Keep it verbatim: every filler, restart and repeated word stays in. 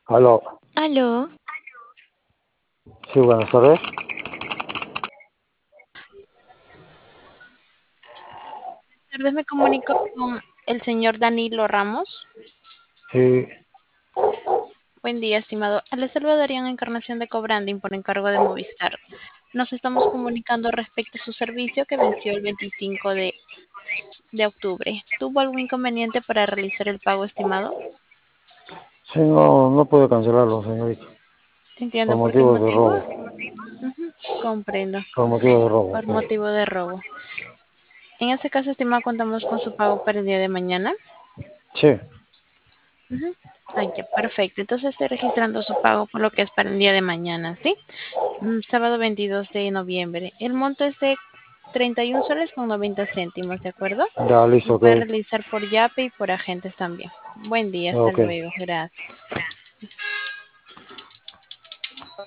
Aló, Aló, sí, buenas tardes. tardes me comunico con el señor Danilo Ramos. Sí, Buen día, estimado. Le saluda Darían Encarnación de Cobranding por encargo de Movistar. Nos estamos comunicando respecto a su servicio que venció el veinticinco de, de octubre. ¿Tuvo algún inconveniente para realizar el pago, estimado? sí, no, no puede cancelarlo, señorita, por Entiendo por qué motivos de motivo. robo, Ujú, comprendo. por motivos de robo, Por sí. motivo de robo. En este caso, estimado, contamos con su pago para el día de mañana. Sí, Ujú. Ah, ya, perfecto. Entonces estoy registrando su pago por lo que es para el día de mañana, ¿sí? Mm, sábado veintidós de noviembre. El monto es de treinta y un soles con noventa céntimos, ¿de acuerdo? ya, Lo listo, ok, puede realizar por Yape y por agentes también. Buen día, hasta ok. luego. Gracias.